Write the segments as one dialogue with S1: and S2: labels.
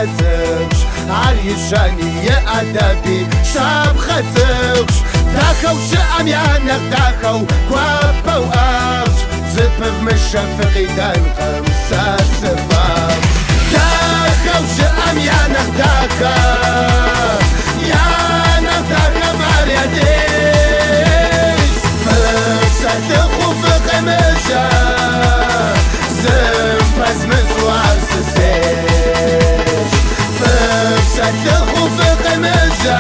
S1: خاتمش عريشاني يا أدبي شاب خاتمش داخو شأميانك داخو كوابا وأرش زبب مشافقي دانقم ساسفام داخو شأميانك داخو يانك داخو مارياديش فلسة خوفق مشا زنفز مزوار سسيش فلسة خوفق مشا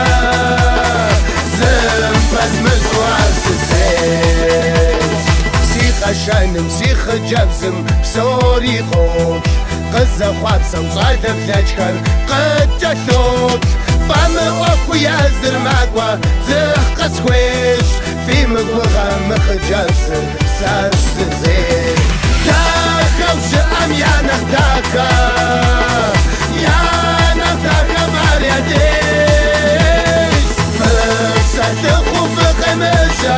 S1: زنفز مزوار سسيش سيخ شانم سيخ جبزم بسوري خوش قزة خوابسة وصعدة بلاجكر قد جثوك فام اوكو يازر ماكوا زخ قسكويش في مقوغة مخجبسر سارش زين داكا وشأم يانك داكا يانك داكا مارياديش فلسة خوفق مشا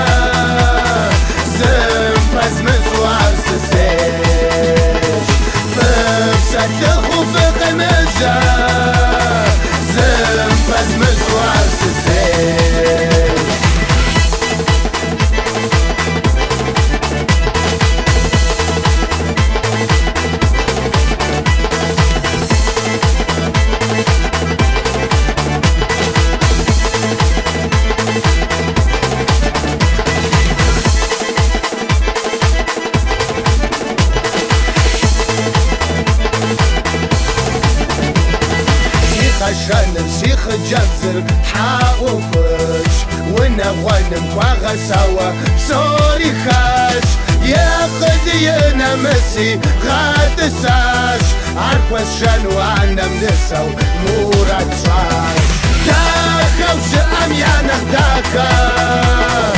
S1: زنفز مزوار سسيش فلسة خوفق مشا زنفز مزوار سسيش شانم سيخ جزر حاوفش ونغوانم كواغا سوا بسوري خاش يا قدينا مسي غاد ساش عرفوس شانو عنا منسو مورد صاش داكا وشأم يانك داكا